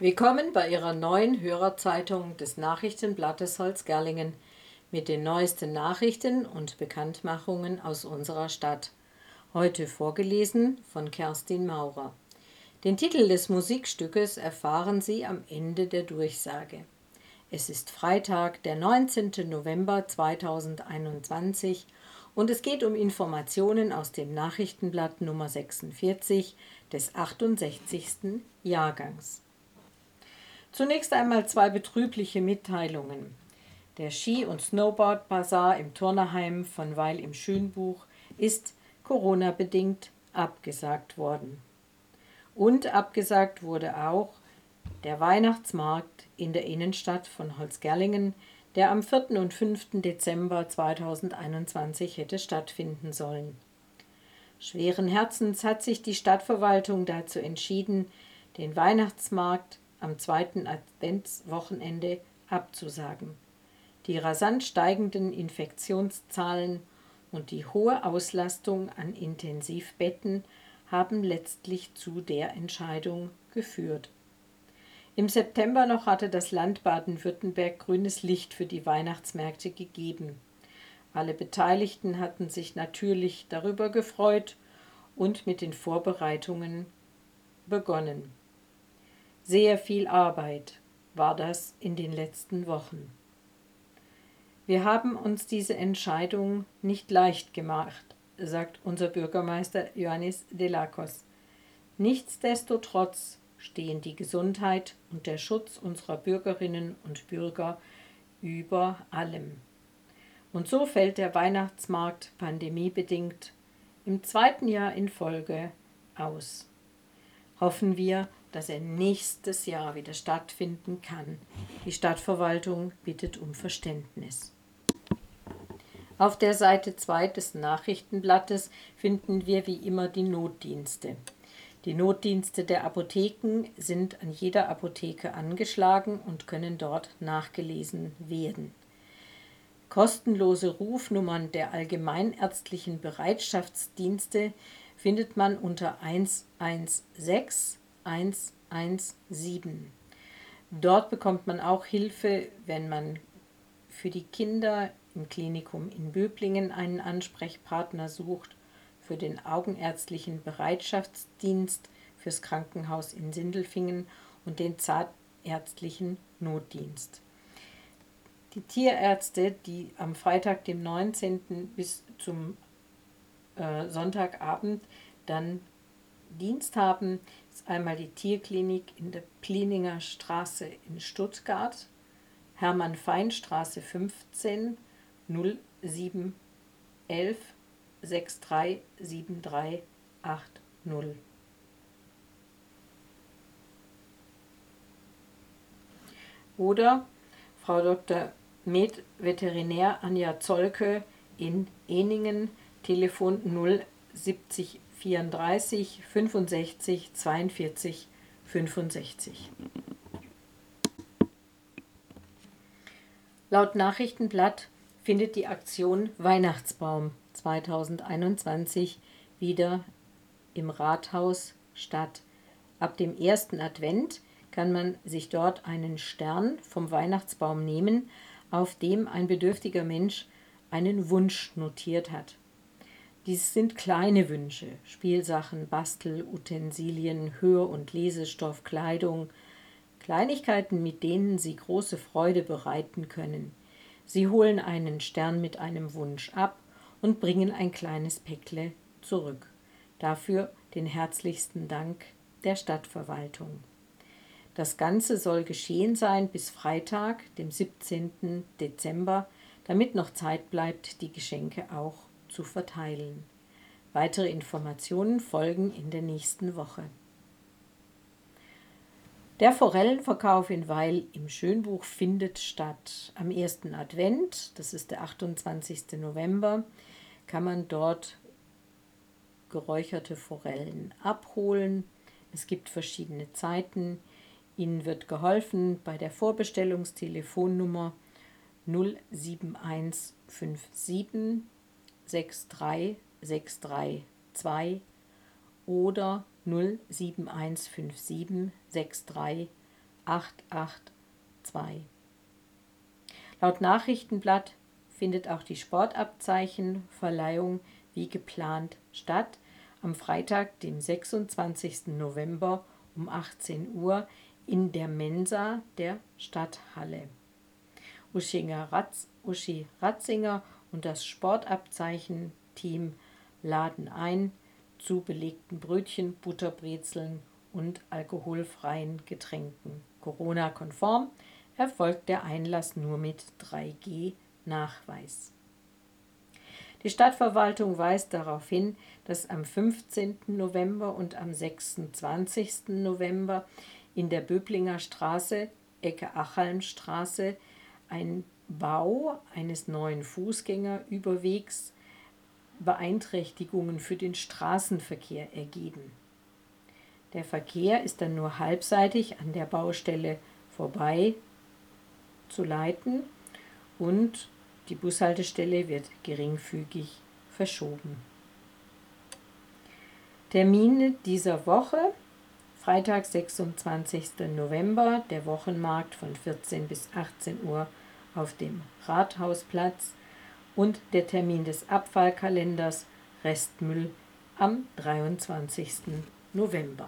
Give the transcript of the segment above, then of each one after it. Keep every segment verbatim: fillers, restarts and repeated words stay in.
Willkommen bei Ihrer neuen Hörerzeitung des Nachrichtenblattes Holzgerlingen mit den neuesten Nachrichten und Bekanntmachungen aus unserer Stadt. Heute vorgelesen von Kerstin Maurer. Den Titel des Musikstückes erfahren Sie am Ende der Durchsage. Es ist Freitag, der neunzehnten November zweitausendeinundzwanzig und es geht um Informationen aus dem Nachrichtenblatt Nummer sechsundvierzig des achtundsechzigsten Jahrgangs. Zunächst einmal zwei betrübliche Mitteilungen. Der Ski- und Snowboard-Basar im Turnerheim von Weil im Schönbuch ist Corona-bedingt abgesagt worden. Und abgesagt wurde auch der Weihnachtsmarkt in der Innenstadt von Holzgerlingen, der am vierten und fünften Dezember zweitausendeinundzwanzig hätte stattfinden sollen. Schweren Herzens hat sich die Stadtverwaltung dazu entschieden, den Weihnachtsmarkt am zweiten Adventswochenende abzusagen. Die rasant steigenden Infektionszahlen und die hohe Auslastung an Intensivbetten haben letztlich zu der Entscheidung geführt. Im September noch hatte das Land Baden-Württemberg grünes Licht für die Weihnachtsmärkte gegeben. Alle Beteiligten hatten sich natürlich darüber gefreut und mit den Vorbereitungen begonnen. Sehr viel Arbeit war das in den letzten Wochen. Wir haben uns diese Entscheidung nicht leicht gemacht, sagt unser Bürgermeister Ioannis Delakos. Nichtsdestotrotz stehen die Gesundheit und der Schutz unserer Bürgerinnen und Bürger über allem. Und so fällt der Weihnachtsmarkt pandemiebedingt im zweiten Jahr in Folge aus. Hoffen wir, dass er nächstes Jahr wieder stattfinden kann. Die Stadtverwaltung bittet um Verständnis. Auf der Seite zwei des Nachrichtenblattes finden wir wie immer die Notdienste. Die Notdienste der Apotheken sind an jeder Apotheke angeschlagen und können dort nachgelesen werden. Kostenlose Rufnummern der allgemeinärztlichen Bereitschaftsdienste findet man unter eins eins sechs eins eins sieben. Dort bekommt man auch Hilfe, wenn man für die Kinder im Klinikum in Böblingen einen Ansprechpartner sucht, für den augenärztlichen Bereitschaftsdienst, fürs Krankenhaus in Sindelfingen und den zahnärztlichen Notdienst. Die Tierärzte, die am Freitag, dem neunzehnten bis zum äh, Sonntagabend dann Dienst haben, ist einmal die Tierklinik in der Plininger Straße in Stuttgart, Hermann-Fein-Straße fünfzehn, null sieben elf sechs drei sieben drei acht null. Oder Frau Doktor Med Veterinär Anja Zolke in Ehningen, Telefon null siebzig vierunddreißig fünfundsechzig zweiundvierzig fünfundsechzig. Laut Nachrichtenblatt findet die Aktion Weihnachtsbaum zweitausendeinundzwanzig wieder im Rathaus statt. Ab dem ersten Advent kann man sich dort einen Stern vom Weihnachtsbaum nehmen, auf dem ein bedürftiger Mensch einen Wunsch notiert hat. Dies sind kleine Wünsche, Spielsachen, Bastelutensilien, Hör- und Lesestoff, Kleidung, Kleinigkeiten, mit denen Sie große Freude bereiten können. Sie holen einen Stern mit einem Wunsch ab und bringen ein kleines Päckle zurück. Dafür den herzlichsten Dank der Stadtverwaltung. Das Ganze soll geschehen sein bis Freitag, dem siebzehnten Dezember, damit noch Zeit bleibt, die Geschenke auch zu verteilen. Weitere Informationen folgen in der nächsten Woche. Der Forellenverkauf in Weil im Schönbuch findet statt. Am ersten Advent, das ist der achtundzwanzigste November, kann man dort geräucherte Forellen abholen. Es gibt verschiedene Zeiten. Ihnen wird geholfen bei der Vorbestellungstelefonnummer null sieben eins fünf sieben sechs drei sechs drei zwei oder null sieben eins fünf sieben sechs drei acht acht zwei. Laut Nachrichtenblatt findet auch die Sportabzeichenverleihung wie geplant statt, am Freitag, dem sechsundzwanzigsten November um achtzehn Uhr in der Mensa der Stadthalle. Uschi Ratzinger und das Sportabzeichenteam laden ein zu belegten Brötchen, Butterbrezeln und alkoholfreien Getränken. Corona-konform erfolgt der Einlass nur mit drei G Nachweis. Die Stadtverwaltung weist darauf hin, dass am fünfzehnten November und am sechsundzwanzigsten November in der Böblinger Straße, Ecke Achalmstraße, ein Bau eines neuen Fußgängerüberwegs Beeinträchtigungen für den Straßenverkehr ergeben. Der Verkehr ist dann nur halbseitig an der Baustelle vorbei zu leiten und die Bushaltestelle wird geringfügig verschoben. Termine dieser Woche: Freitag, sechsundzwanzigsten November, der Wochenmarkt von vierzehn bis achtzehn Uhr auf dem Rathausplatz und der Termin des Abfallkalenders Restmüll am dreiundzwanzigsten November.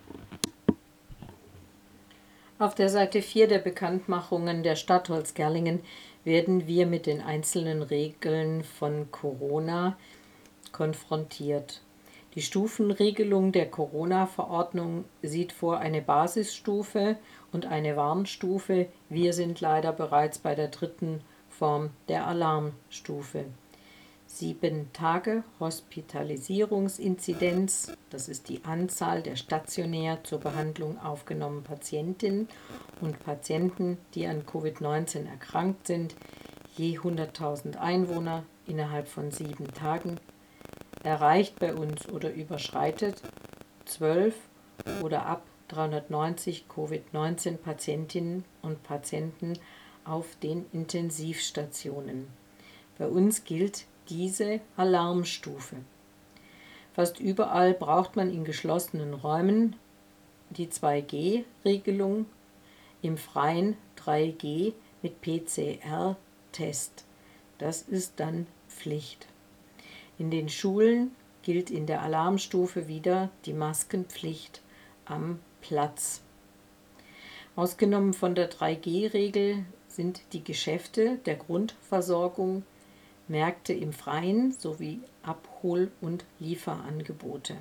Auf der Seite vier der Bekanntmachungen der Stadt Holzgerlingen werden wir mit den einzelnen Regeln von Corona konfrontiert. Die Stufenregelung der Corona-Verordnung sieht vor eine Basisstufe und eine Warnstufe. Wir sind leider bereits bei der dritten Form der Alarmstufe. Sieben Tage Hospitalisierungsinzidenz, das ist die Anzahl der stationär zur Behandlung aufgenommenen Patientinnen und Patienten, die an Covid neunzehn erkrankt sind, je hunderttausend Einwohner innerhalb von sieben Tagen, erreicht bei uns oder überschreitet zwölf oder ab dreihundertneunzig Covid neunzehn Patientinnen und Patienten auf den Intensivstationen. Bei uns gilt diese Alarmstufe. Fast überall braucht man in geschlossenen Räumen die zwei G Regelung, im Freien drei G mit P C R-Test. Das ist dann Pflicht. In den Schulen gilt in der Alarmstufe wieder die Maskenpflicht am Platz. Ausgenommen von der drei G Regel sind die Geschäfte der Grundversorgung, Märkte im Freien sowie Abhol- und Lieferangebote.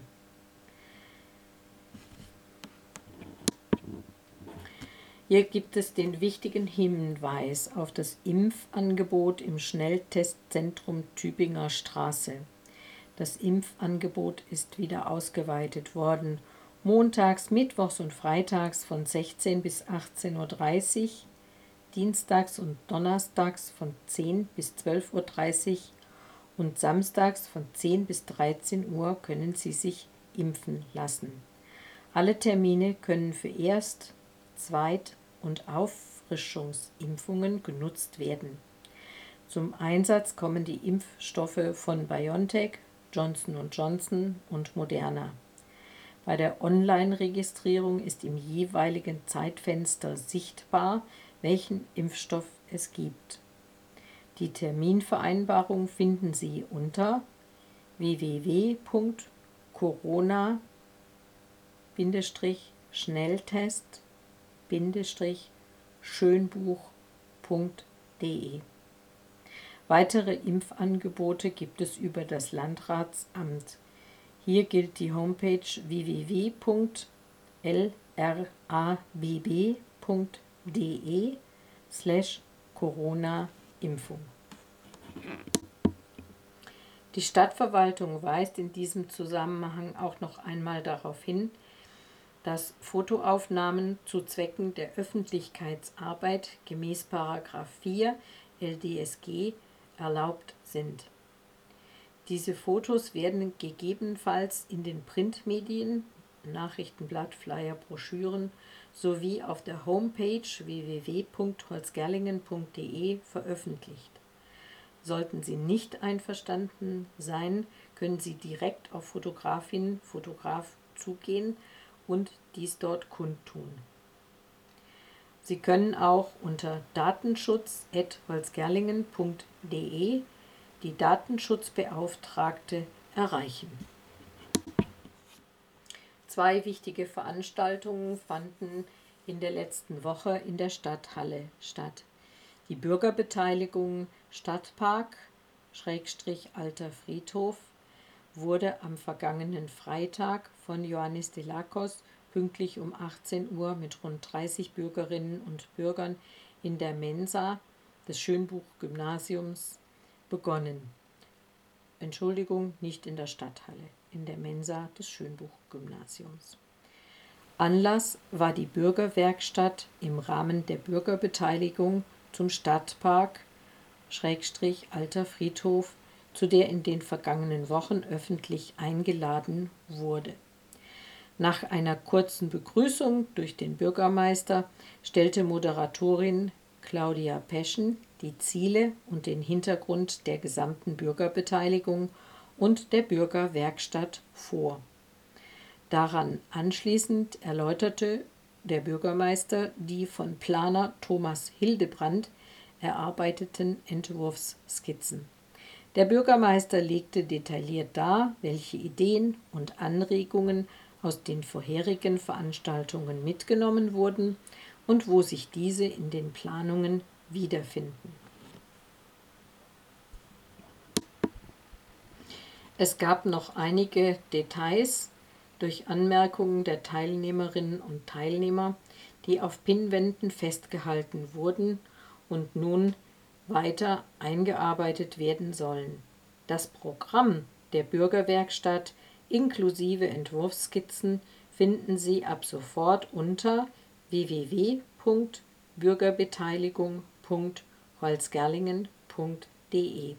Hier gibt es den wichtigen Hinweis auf das Impfangebot im Schnelltestzentrum Tübinger Straße. Das Impfangebot ist wieder ausgeweitet worden. Montags, mittwochs und freitags von sechzehn bis achtzehn Uhr dreißig, dienstags und donnerstags von zehn bis zwölf Uhr dreißig und samstags von zehn bis dreizehn Uhr können Sie sich impfen lassen. Alle Termine können für Erst-, Zweit- und Auffrischungsimpfungen genutzt werden. Zum Einsatz kommen die Impfstoffe von BioNTech, Johnson und Johnson und Moderna. Bei der Online-Registrierung ist im jeweiligen Zeitfenster sichtbar, welchen Impfstoff es gibt. Die Terminvereinbarung finden Sie unter w w w punkt corona Schnelltest Schönbuch punkt de. Weitere Impfangebote gibt es über das Landratsamt. Hier gilt die Homepage w w w punkt l r a b b punkt de slash Corona-Impfung. Die Stadtverwaltung weist in diesem Zusammenhang auch noch einmal darauf hin, dass Fotoaufnahmen zu Zwecken der Öffentlichkeitsarbeit gemäß Paragraph vier L D S G erlaubt sind. Diese Fotos werden gegebenenfalls in den Printmedien, Nachrichtenblatt, Flyer, Broschüren sowie auf der Homepage w w w punkt holzgerlingen punkt de veröffentlicht. Sollten Sie nicht einverstanden sein, können Sie direkt auf Fotografin, Fotograf zugehen und dies dort kundtun. Sie können auch unter datenschutz at holzgerlingen punkt de die Datenschutzbeauftragte erreichen. Zwei wichtige Veranstaltungen fanden in der letzten Woche in der Stadthalle statt. Die Bürgerbeteiligung Stadtpark Schrägstrich Alter Friedhof wurde am vergangenen Freitag von Ioannis Dellakos pünktlich um achtzehn Uhr mit rund dreißig Bürgerinnen und Bürgern in der Mensa des Schönbuch-Gymnasiums begonnen. Entschuldigung, nicht in der Stadthalle, in der Mensa des Schönbuch-Gymnasiums. Anlass war die Bürgerwerkstatt im Rahmen der Bürgerbeteiligung zum Stadtpark Schrägstrich Alter Friedhof, zu der in den vergangenen Wochen öffentlich eingeladen wurde. Nach einer kurzen Begrüßung durch den Bürgermeister stellte Moderatorin Claudia Peschen die Ziele und den Hintergrund der gesamten Bürgerbeteiligung und der Bürgerwerkstatt vor. Daran anschließend erläuterte der Bürgermeister die von Planer Thomas Hildebrand erarbeiteten Entwurfsskizzen. Der Bürgermeister legte detailliert dar, welche Ideen und Anregungen aus den vorherigen Veranstaltungen mitgenommen wurden und wo sich diese in den Planungen wiederfinden. Es gab noch einige Details durch Anmerkungen der Teilnehmerinnen und Teilnehmer, die auf Pinnwänden festgehalten wurden und nun weiter eingearbeitet werden sollen. Das Programm der Bürgerwerkstatt inklusive Entwurfsskizzen finden Sie ab sofort unter w w w punkt bürgerbeteiligung punkt holzgerlingen punkt de.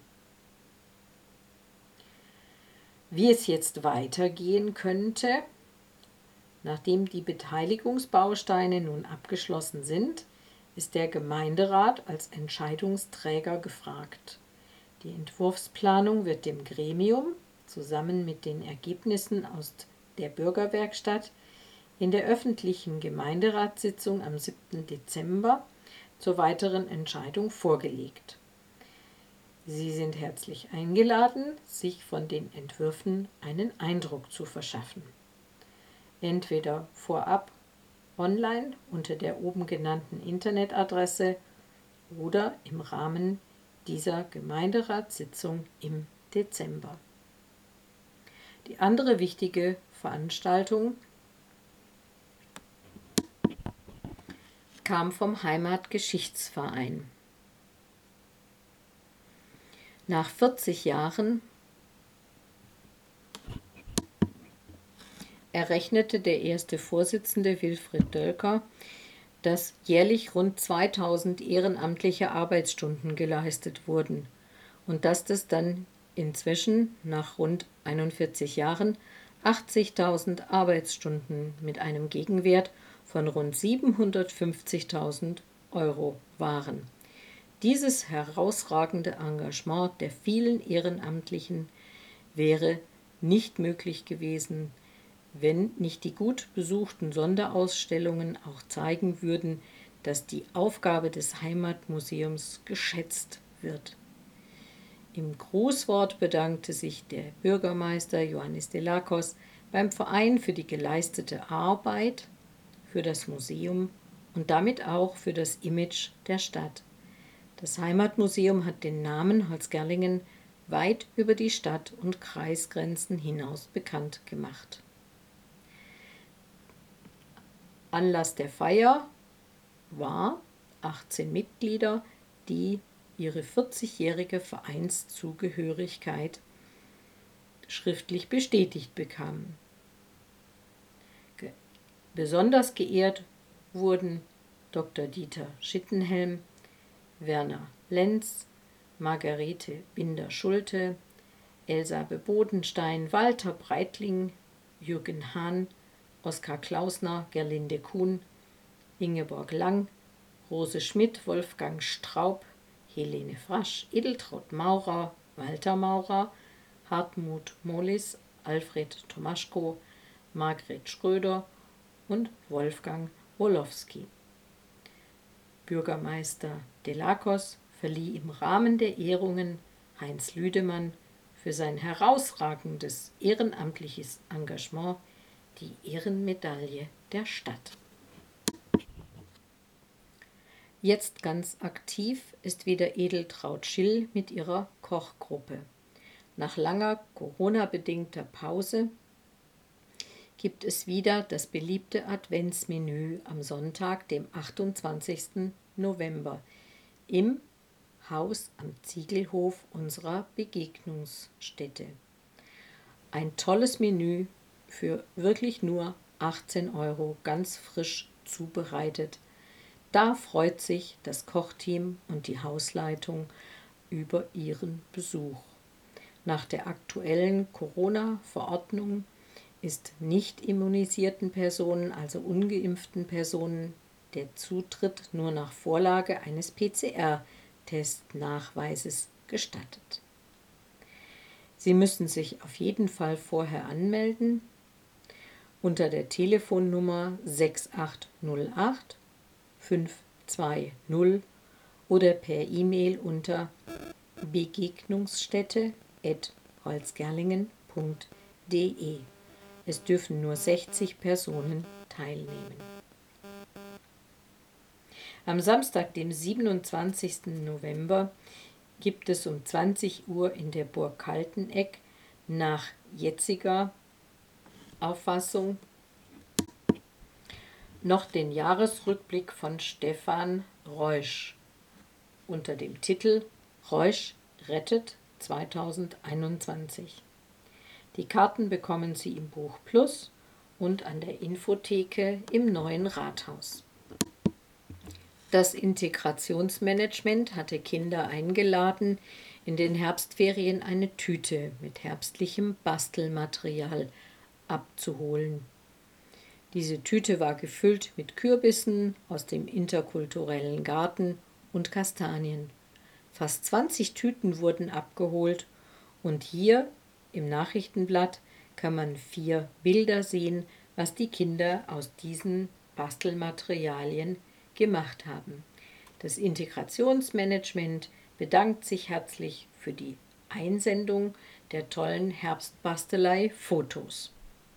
Wie es jetzt weitergehen könnte, nachdem die Beteiligungsbausteine nun abgeschlossen sind, ist der Gemeinderat als Entscheidungsträger gefragt. Die Entwurfsplanung wird dem Gremium zusammen mit den Ergebnissen aus der Bürgerwerkstatt in der öffentlichen Gemeinderatssitzung am siebten Dezember zur weiteren Entscheidung vorgelegt. Sie sind herzlich eingeladen, sich von den Entwürfen einen Eindruck zu verschaffen. Entweder vorab online unter der oben genannten Internetadresse oder im Rahmen dieser Gemeinderatssitzung im Dezember. Die andere wichtige Veranstaltung kam vom Heimatgeschichtsverein. Nach vierzig Jahren errechnete der erste Vorsitzende Wilfried Dölker, dass jährlich rund zweitausend ehrenamtliche Arbeitsstunden geleistet wurden und dass das dann inzwischen nach rund einundvierzig Jahren achtzigtausend Arbeitsstunden mit einem Gegenwert von rund siebenhundertfünfzigtausend Euro waren. Dieses herausragende Engagement der vielen Ehrenamtlichen wäre nicht möglich gewesen, wenn nicht die gut besuchten Sonderausstellungen auch zeigen würden, dass die Aufgabe des Heimatmuseums geschätzt wird. Im Grußwort bedankte sich der Bürgermeister Ioannis Dellakos beim Verein für die geleistete Arbeit, für das Museum und damit auch für das Image der Stadt. Das Heimatmuseum hat den Namen Holzgerlingen weit über die Stadt- und Kreisgrenzen hinaus bekannt gemacht. Anlass der Feier war achtzehn Mitglieder, die ihre vierzigjährige Vereinszugehörigkeit schriftlich bestätigt bekamen. Ge- Besonders geehrt wurden Doktor Dieter Schittenhelm, Werner Lenz, Margarete Binder-Schulte, Elsabe Bodenstein, Walter Breitling, Jürgen Hahn, Oskar Klausner, Gerlinde Kuhn, Ingeborg Lang, Rose Schmidt, Wolfgang Straub, Helene Frasch, Edeltraud Maurer, Walter Maurer, Hartmut Molis, Alfred Tomaschko, Margret Schröder und Wolfgang Wolowski. Bürgermeister Delakos verlieh im Rahmen der Ehrungen Heinz Lüdemann für sein herausragendes ehrenamtliches Engagement die Ehrenmedaille der Stadt. Jetzt ganz aktiv ist wieder Edeltraud Schill mit ihrer Kochgruppe. Nach langer Corona-bedingter Pause gibt es wieder das beliebte Adventsmenü am Sonntag, dem achtundzwanzigsten November, im Haus am Ziegelhof unserer Begegnungsstätte. Ein tolles Menü für wirklich nur achtzehn Euro, ganz frisch zubereitet. Da freut sich das Kochteam und die Hausleitung über ihren Besuch. Nach der aktuellen Corona-Verordnung ist nicht immunisierten Personen, also ungeimpften Personen, der Zutritt nur nach Vorlage eines P C R-Testnachweises gestattet. Sie müssen sich auf jeden Fall vorher anmelden unter der Telefonnummer sechs acht null acht fünf zwei null oder per E-Mail unter begegnungsstätte at holzgerlingen punkt de. Es dürfen nur sechzig Personen teilnehmen. Am Samstag, dem siebenundzwanzigsten November, gibt es um zwanzig Uhr in der Burg Kalteneck nach jetziger Auffassung noch den Jahresrückblick von Stefan Reusch unter dem Titel Reusch rettet zweitausendeinundzwanzig. Die Karten bekommen Sie im Buch Plus und an der Infotheke im neuen Rathaus. Das Integrationsmanagement hatte Kinder eingeladen, in den Herbstferien eine Tüte mit herbstlichem Bastelmaterial abzuholen. Diese Tüte war gefüllt mit Kürbissen aus dem interkulturellen Garten und Kastanien. Fast zwanzig Tüten wurden abgeholt und hier im Nachrichtenblatt kann man vier Bilder sehen, was die Kinder aus diesen Bastelmaterialien gemacht haben. Das Integrationsmanagement bedankt sich herzlich für die Einsendung der tollen Herbstbastelei-Fotos.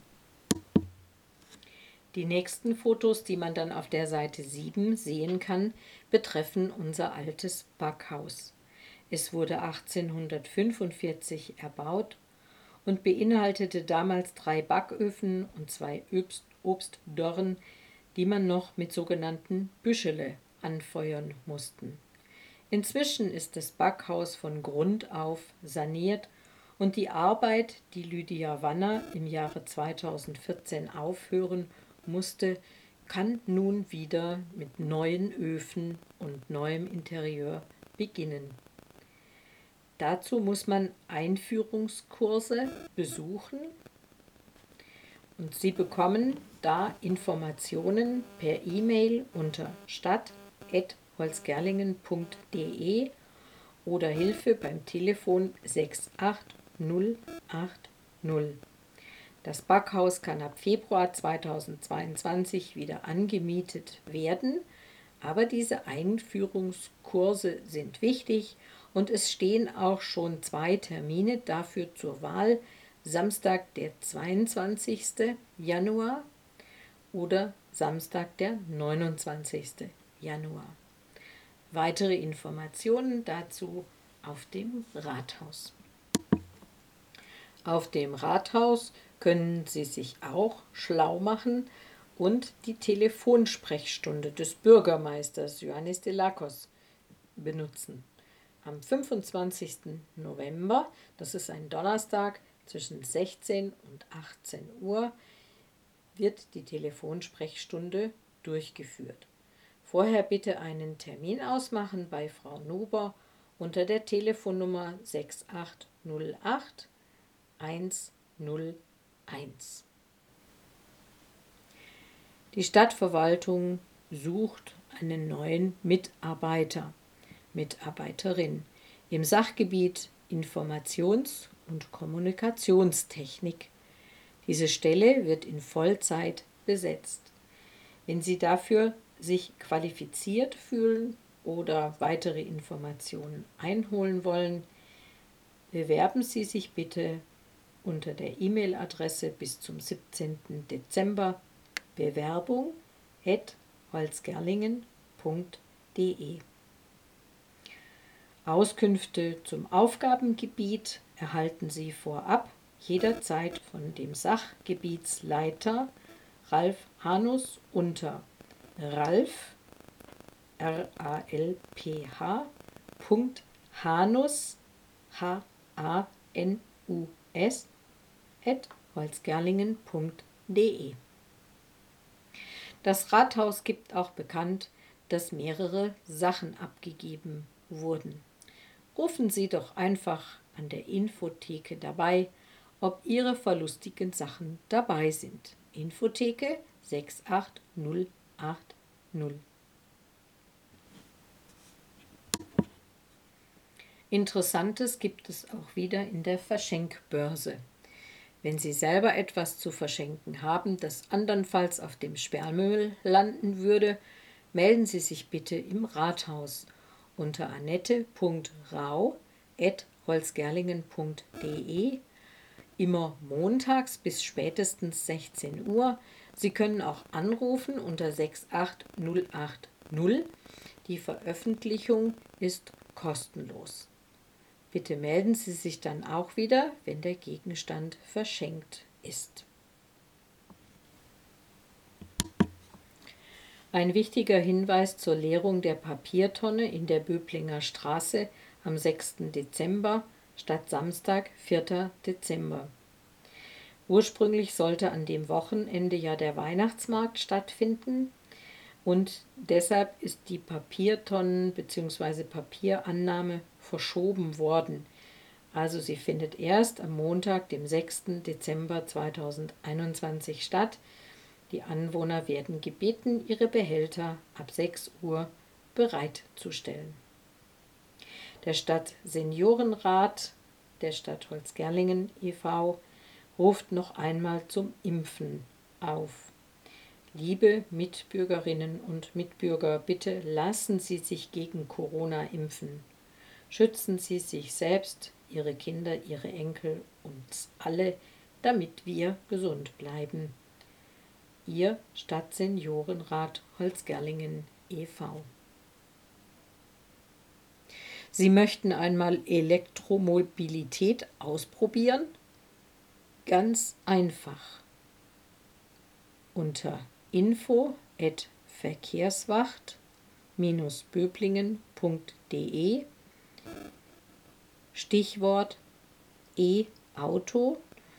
Die nächsten Fotos, die man dann auf der Seite sieben sehen kann, betreffen unser altes Backhaus. Es wurde achtzehnhundertfünfundvierzig erbaut und beinhaltete damals drei Backöfen und zwei Obst Obstdörren, die man noch mit sogenannten Büschele anfeuern mussten. Inzwischen ist das Backhaus von Grund auf saniert und die Arbeit, die Lydia Wanner im Jahre zweitausendvierzehn aufhören musste, kann nun wieder mit neuen Öfen und neuem Interieur beginnen. Dazu muss man Einführungskurse besuchen und Sie bekommen da Informationen per E-Mail unter stadt at holzgerlingen punkt de oder Hilfe beim Telefon sechs acht null acht null. Das Backhaus kann ab Februar zweitausendzweiundzwanzig wieder angemietet werden, aber diese Einführungskurse sind wichtig und es stehen auch schon zwei Termine dafür zur Wahl: Samstag, der zweiundzwanzigsten Januar oder Samstag, der neunundzwanzigsten Januar. Weitere Informationen dazu auf dem Rathaus. Auf dem Rathaus können Sie sich auch schlau machen und die Telefonsprechstunde des Bürgermeisters Ioannis Delakos benutzen. Am fünfundzwanzigsten November, das ist ein Donnerstag, zwischen sechzehn und achtzehn Uhr, wird die Telefonsprechstunde durchgeführt. Vorher bitte einen Termin ausmachen bei Frau Nuber unter der Telefonnummer sechs acht null acht eins null eins. Die Stadtverwaltung sucht einen neuen Mitarbeiter, Mitarbeiterin im Sachgebiet Informations- und Kommunikationstechnik. Diese Stelle wird in Vollzeit besetzt. Wenn Sie dafür sich qualifiziert fühlen oder weitere Informationen einholen wollen, bewerben Sie sich bitte unter der E-Mail-Adresse bis zum siebzehnten Dezember bewerbung at holzgerlingen punkt de. Auskünfte zum Aufgabengebiet erhalten Sie vorab jederzeit von dem Sachgebietsleiter Ralf Hanus unter ralf, R A L P H, Punkt Hanus, H A N U S, at holzgerlingen punkt de. Das Rathaus gibt auch bekannt, dass mehrere Sachen abgegeben wurden. Rufen Sie doch einfach an der Infotheke dabei, ob Ihre verlustigen Sachen dabei sind. Infotheke sechs acht null acht null. Interessantes gibt es auch wieder in der Verschenkbörse. Wenn Sie selber etwas zu verschenken haben, das andernfalls auf dem Sperrmüll landen würde, melden Sie sich bitte im Rathaus unter annette punkt rau at holzgerlingen punkt de, immer montags bis spätestens sechzehn Uhr. Sie können auch anrufen unter sechs acht null acht null. Die Veröffentlichung ist kostenlos. Bitte melden Sie sich dann auch wieder, wenn der Gegenstand verschenkt ist. Ein wichtiger Hinweis zur Leerung der Papiertonne in der Böblinger Straße am sechsten Dezember statt Samstag, vierten Dezember. Ursprünglich sollte an dem Wochenende ja der Weihnachtsmarkt stattfinden und deshalb ist die Papiertonnen bzw. Papierannahme verschoben worden. Also sie findet erst am Montag, dem sechsten Dezember zweitausendeinundzwanzig statt. Die Anwohner werden gebeten, ihre Behälter ab sechs Uhr bereitzustellen. Der Stadtseniorenrat der Stadt Holzgerlingen e V ruft noch einmal zum Impfen auf. Liebe Mitbürgerinnen und Mitbürger, bitte lassen Sie sich gegen Corona impfen. Schützen Sie sich selbst, Ihre Kinder, Ihre Enkel, uns alle, damit wir gesund bleiben. Ihr Stadtseniorenrat Holzgerlingen e V Sie möchten einmal Elektromobilität ausprobieren? Ganz einfach. Unter info at verkehrswacht Bindestrich böblingen punkt de Stichwort E-Auto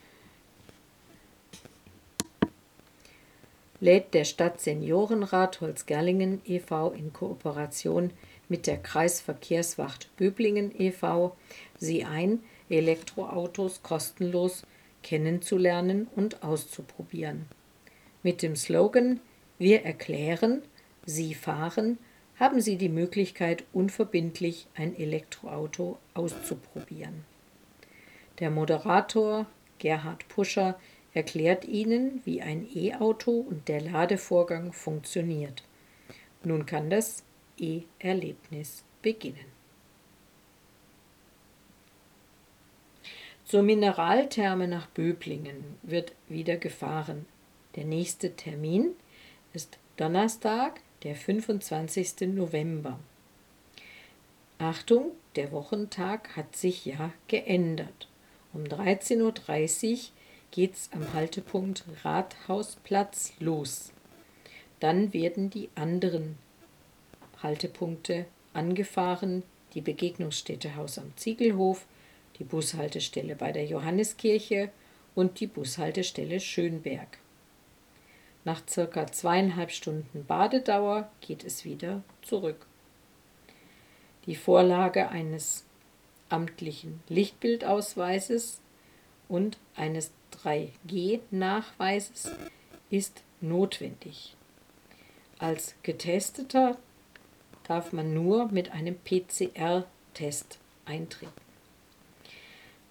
lädt der Stadtseniorenrat Holzgerlingen e V in Kooperation mit der Kreisverkehrswacht Böblingen e V Sie ein, Elektroautos kostenlos kennenzulernen und auszuprobieren. Mit dem Slogan „Wir erklären, Sie fahren“ haben Sie die Möglichkeit, unverbindlich ein Elektroauto auszuprobieren. Der Moderator Gerhard Puscher erklärt Ihnen, wie ein E-Auto und der Ladevorgang funktioniert. Nun kann das E-Erlebnis beginnen. Zur Mineraltherme nach Böblingen wird wieder gefahren. Der nächste Termin ist Donnerstag, der fünfundzwanzigsten November. Achtung, der Wochentag hat sich ja geändert. Um dreizehn Uhr dreißig geht's am Haltepunkt Rathausplatz los. Dann werden die anderen Haltepunkte angefahren, die Begegnungsstätte Haus am Ziegelhof, die Bushaltestelle bei der Johanneskirche und die Bushaltestelle Schönberg. Nach circa zweieinhalb Stunden Badedauer geht es wieder zurück. Die Vorlage eines amtlichen Lichtbildausweises und eines drei G Nachweises ist notwendig. Als Getesteter darf man nur mit einem P C R-Test eintreten.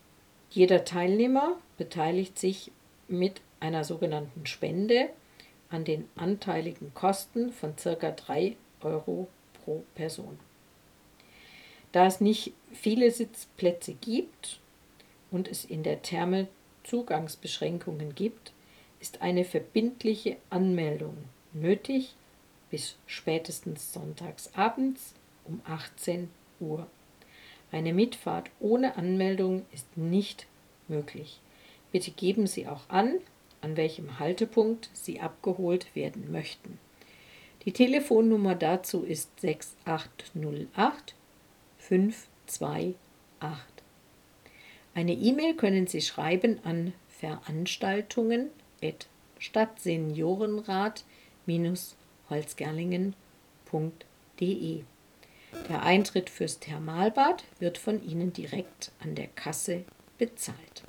Jeder Teilnehmer beteiligt sich mit einer sogenannten Spende an den anteiligen Kosten von ca. drei Euro pro Person. Da es nicht viele Sitzplätze gibt und es in der Therme Zugangsbeschränkungen gibt, ist eine verbindliche Anmeldung nötig bis spätestens sonntags abends um achtzehn Uhr. Eine Mitfahrt ohne Anmeldung ist nicht möglich. Bitte geben Sie auch an, an welchem Haltepunkt Sie abgeholt werden möchten. Die Telefonnummer dazu ist sechs acht null acht fünf zwei acht. Eine E-Mail können Sie schreiben an veranstaltungen at stadtseniorenrat holzgerlingen punkt de. Der Eintritt fürs Thermalbad wird von Ihnen direkt an der Kasse bezahlt.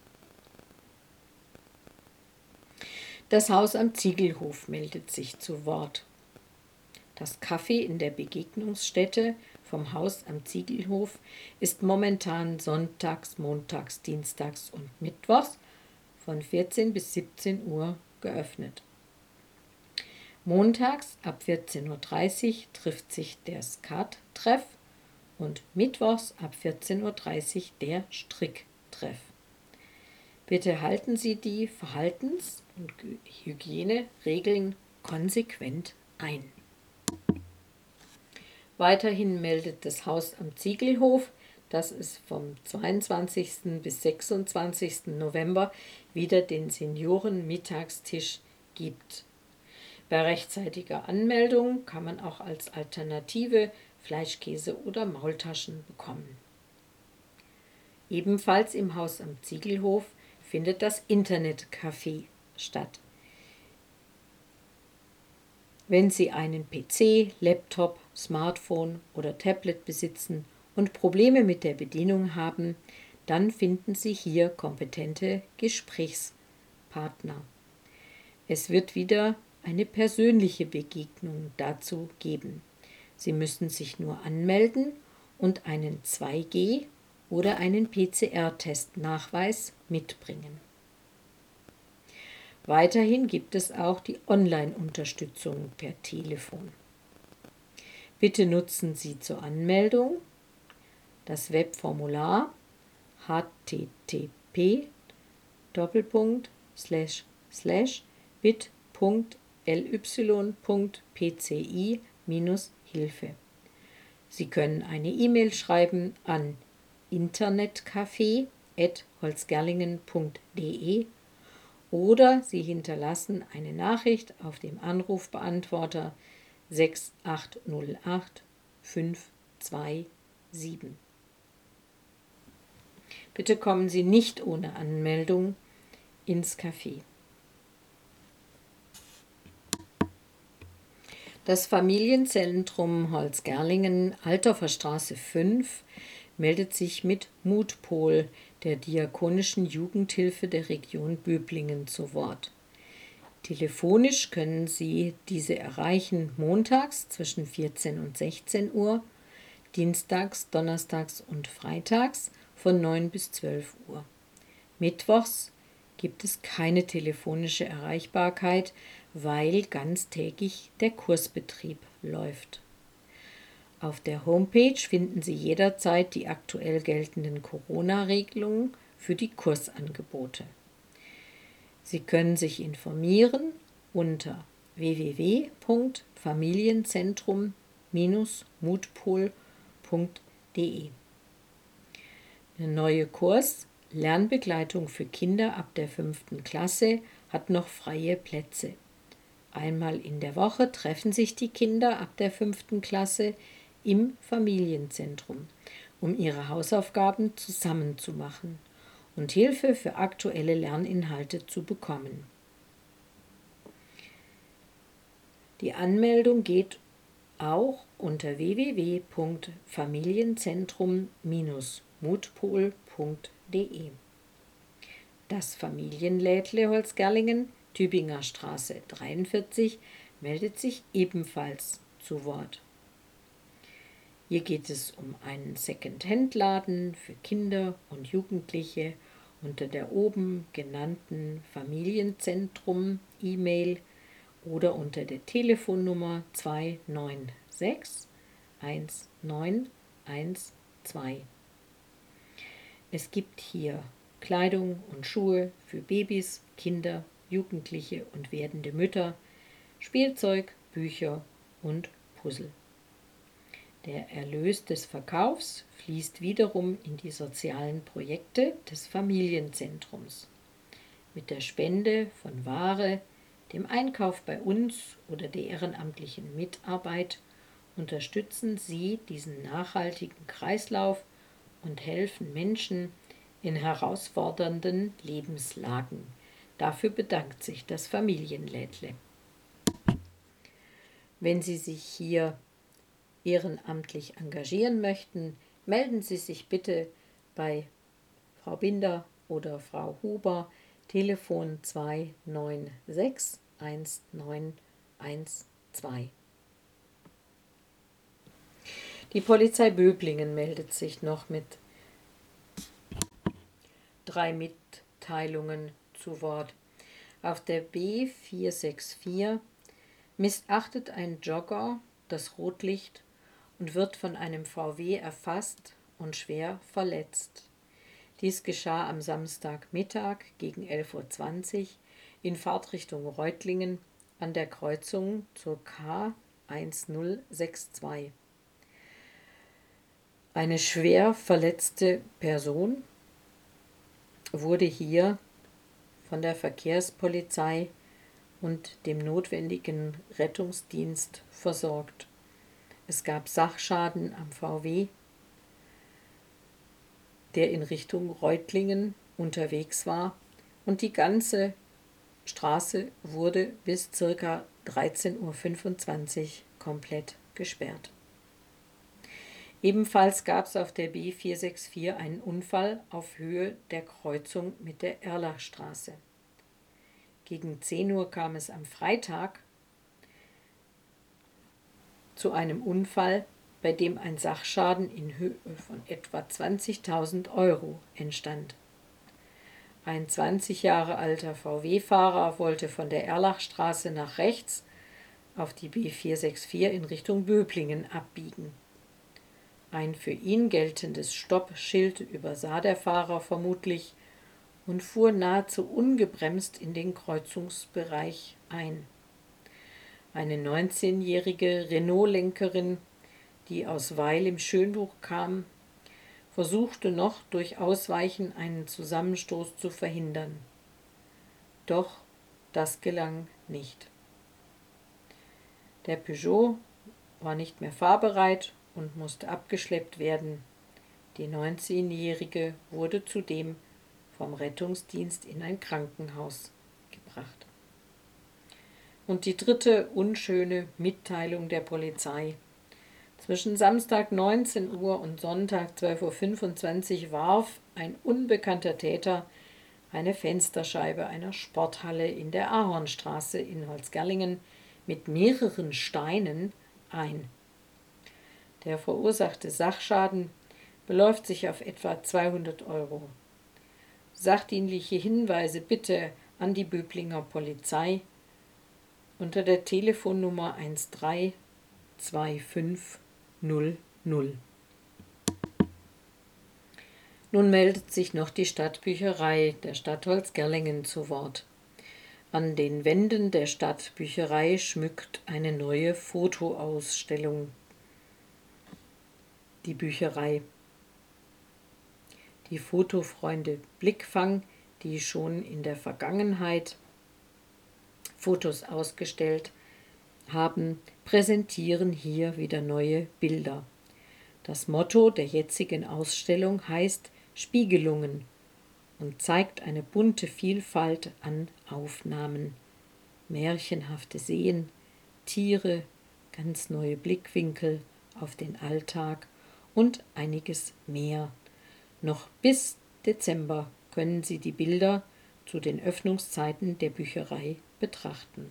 Das Haus am Ziegelhof meldet sich zu Wort. Das Café in der Begegnungsstätte vom Haus am Ziegelhof ist momentan sonntags, montags, dienstags und mittwochs von vierzehn bis siebzehn Uhr geöffnet. Montags ab vierzehn Uhr dreißig trifft sich der Skat-Treff und mittwochs ab vierzehn Uhr dreißig der Stricktreff. Bitte halten Sie die Verhaltens- und Hygieneregeln konsequent ein. Weiterhin meldet das Haus am Ziegelhof, dass es vom zweiundzwanzigsten bis sechsundzwanzigsten November wieder den Senioren-Mittagstisch gibt. Bei rechtzeitiger Anmeldung kann man auch als Alternative Fleischkäse oder Maultaschen bekommen. Ebenfalls im Haus am Ziegelhof findet das Internetcafé statt. Wenn Sie einen P C, Laptop, Smartphone oder Tablet besitzen und Probleme mit der Bedienung haben, dann finden Sie hier kompetente Gesprächspartner. Es wird wieder eine persönliche Begegnung dazu geben. Sie müssen sich nur anmelden und einen zwei G oder einen P C R-Testnachweis mitbringen. Weiterhin gibt es auch die Online-Unterstützung per Telefon. Bitte nutzen Sie zur Anmeldung das Webformular h t t p Doppelpunkt slash slash bit punkt l y punkt p c i Hilfe. Sie können eine E-Mail schreiben an internetcafé at holzgerlingen punkt de oder Sie hinterlassen eine Nachricht auf dem Anrufbeantworter sechs acht null acht fünf zwei sieben. Bitte kommen Sie nicht ohne Anmeldung ins Café. Das Familienzentrum Holzgerlingen, Altorferstraße fünf, meldet sich mit Mutpol, der diakonischen Jugendhilfe der Region Böblingen, zu Wort. Telefonisch können Sie diese erreichen montags zwischen vierzehn und sechzehn Uhr, dienstags, donnerstags und freitags von neun bis zwölf Uhr. Mittwochs gibt es keine telefonische Erreichbarkeit, weil ganztägig der Kursbetrieb läuft. Auf der Homepage finden Sie jederzeit die aktuell geltenden Corona-Regelungen für die Kursangebote. Sie können sich informieren unter w w w punkt familienzentrum Bindestrich mutpol punkt de. Der neue Kurs Lernbegleitung für Kinder ab der fünften Klasse hat noch freie Plätze. Einmal in der Woche treffen sich die Kinder ab der fünften Klasse im Familienzentrum, um ihre Hausaufgaben zusammen zu machen und Hilfe für aktuelle Lerninhalte zu bekommen. Die Anmeldung geht auch unter w w w punkt familienzentrum Bindestrich mutpol punkt de. Das Familienlädle Holzgerlingen, Tübinger Straße dreiundvierzig, meldet sich ebenfalls zu Wort. Hier geht es um einen Second-Hand-Laden für Kinder und Jugendliche unter der oben genannten Familienzentrum-E-Mail oder unter der Telefonnummer zwei neun sechs eins neun eins zwei. Es gibt hier Kleidung und Schuhe für Babys, Kinder, Jugendliche und werdende Mütter, Spielzeug, Bücher und Puzzle. Der Erlös des Verkaufs fließt wiederum in die sozialen Projekte des Familienzentrums. Mit der Spende von Ware, dem Einkauf bei uns oder der ehrenamtlichen Mitarbeit unterstützen Sie diesen nachhaltigen Kreislauf und helfen Menschen in herausfordernden Lebenslagen. Dafür bedankt sich das Familienlädle. Wenn Sie sich hier ehrenamtlich engagieren möchten, melden Sie sich bitte bei Frau Binder oder Frau Huber, Telefon zwei neun sechs eins neun eins zwei. Die Polizei Böblingen meldet sich noch mit drei Mitteilungen zu Wort. Auf der B vier sechs vier missachtet ein Jogger das Rotlicht und wird von einem V W erfasst und schwer verletzt. Dies geschah am Samstagmittag gegen elf Uhr zwanzig in Fahrtrichtung Reutlingen an der Kreuzung zur K eins null sechs zwei. Eine schwer verletzte Person wurde hier von der Verkehrspolizei und dem notwendigen Rettungsdienst versorgt. Es gab Sachschaden am V W, der in Richtung Reutlingen unterwegs war, und die ganze Straße wurde bis ca. dreizehn Uhr fünfundzwanzig komplett gesperrt. Ebenfalls gab es auf der B vier sechs vier einen Unfall auf Höhe der Kreuzung mit der Erlachstraße. Gegen zehn Uhr kam es am Freitag zu einem Unfall, bei dem ein Sachschaden in Höhe von etwa zwanzigtausend Euro entstand. Ein zwanzig Jahre alter V W-Fahrer wollte von der Erlachstraße nach rechts auf die B vier sechs vier in Richtung Böblingen abbiegen. Ein für ihn geltendes Stoppschild übersah der Fahrer vermutlich und fuhr nahezu ungebremst in den Kreuzungsbereich ein. Eine neunzehnjährige Renault-Lenkerin, die aus Weil im Schönbuch kam, versuchte noch durch Ausweichen einen Zusammenstoß zu verhindern. Doch das gelang nicht. Der Peugeot war nicht mehr fahrbereit und musste abgeschleppt werden. Die neunzehnjährige wurde zudem vom Rettungsdienst in ein Krankenhaus gebracht. Und die dritte unschöne Mitteilung der Polizei. Zwischen Samstag neunzehn Uhr und Sonntag zwölf Uhr fünfundzwanzig warf ein unbekannter Täter eine Fensterscheibe einer Sporthalle in der Ahornstraße in Holzgerlingen mit mehreren Steinen ein. Der verursachte Sachschaden beläuft sich auf etwa zweihundert Euro. Sachdienliche Hinweise bitte an die Böblinger Polizei unter der Telefonnummer eins drei zwei fünf null null. Nun meldet sich noch die Stadtbücherei der Stadt Holzgerlingen zu Wort. An den Wänden der Stadtbücherei schmückt eine neue Fotoausstellung die Bücherei. Die Fotofreunde Blickfang, die schon in der Vergangenheit Fotos ausgestellt haben, präsentieren hier wieder neue Bilder. Das Motto der jetzigen Ausstellung heißt Spiegelungen und zeigt eine bunte Vielfalt an Aufnahmen. Märchenhafte Seen, Tiere, ganz neue Blickwinkel auf den Alltag und einiges mehr. Noch bis Dezember können Sie die Bilder zu den Öffnungszeiten der Bücherei betrachten.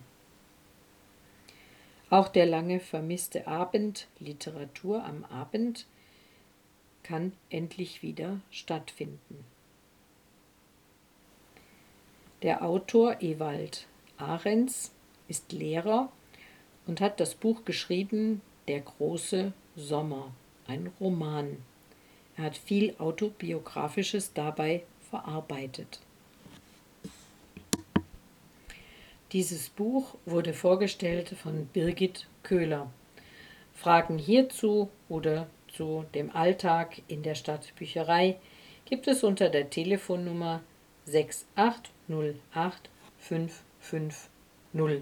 Auch der lange vermisste Abend, Literatur am Abend, kann endlich wieder stattfinden. Der Autor Ewald Ahrens ist Lehrer und hat das Buch geschrieben Der große Sommer, ein Roman. Er hat viel Autobiografisches dabei verarbeitet. Dieses Buch wurde vorgestellt von Birgit Köhler. Fragen hierzu oder zu dem Alltag in der Stadtbücherei gibt es unter der Telefonnummer sechs acht null acht fünf fünf null.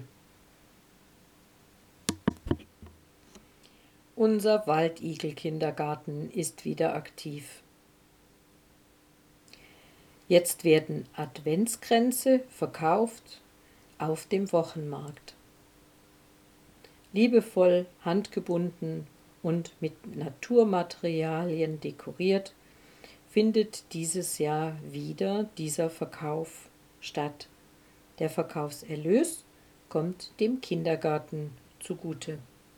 Unser Waldigel-Kindergarten ist wieder aktiv. Jetzt werden Adventskränze verkauft auf dem Wochenmarkt. Liebevoll handgebunden und mit Naturmaterialien dekoriert, findet dieses Jahr wieder dieser Verkauf statt. Der Verkaufserlös kommt dem Kindergarten zugute.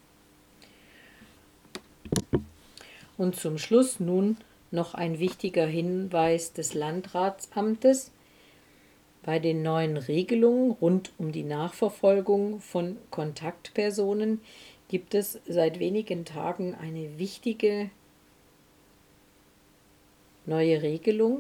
Und zum Schluss nun noch ein wichtiger Hinweis des Landratsamtes. Bei den neuen Regelungen rund um die Nachverfolgung von Kontaktpersonen gibt es seit wenigen Tagen eine wichtige neue Regelung.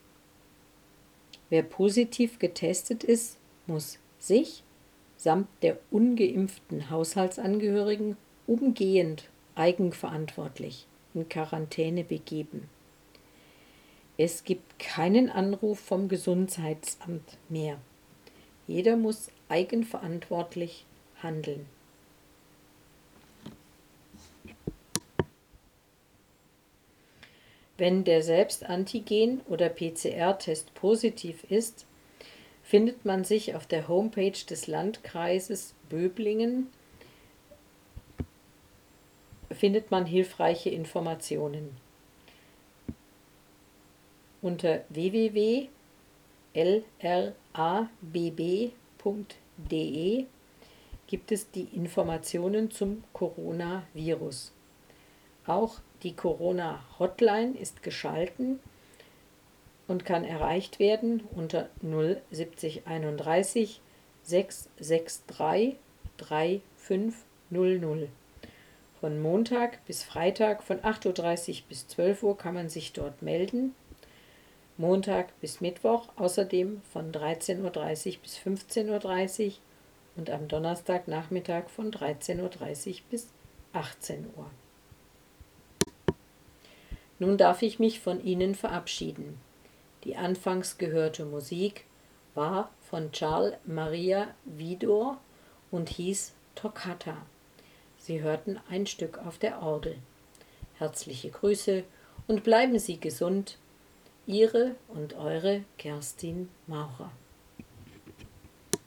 Wer positiv getestet ist, muss sich samt der ungeimpften Haushaltsangehörigen umgehend eigenverantwortlich in Quarantäne begeben. Es gibt keinen Anruf vom Gesundheitsamt mehr. Jeder muss eigenverantwortlich handeln. Wenn der Selbstantigen- oder P C R-Test positiv ist, findet man sich auf der Homepage des Landkreises Böblingen, findet man hilfreiche Informationen. Unter w w w punkt l r a b b punkt d e gibt es die Informationen zum Coronavirus. Auch die Corona-Hotline ist geschalten und kann erreicht werden unter null siebzig einunddreißig sechs sechs drei drei fünf null null. Von Montag bis Freitag von acht Uhr dreißig bis zwölf Uhr kann man sich dort melden. Montag bis Mittwoch außerdem von dreizehn Uhr dreißig bis fünfzehn Uhr dreißig und am Donnerstagnachmittag von dreizehn Uhr dreißig bis achtzehn Uhr. Nun darf ich mich von Ihnen verabschieden. Die anfangs gehörte Musik war von Charles Maria Widor und hieß Toccata. Sie hörten ein Stück auf der Orgel. Herzliche Grüße und bleiben Sie gesund. Ihre und eure Kerstin Maurer.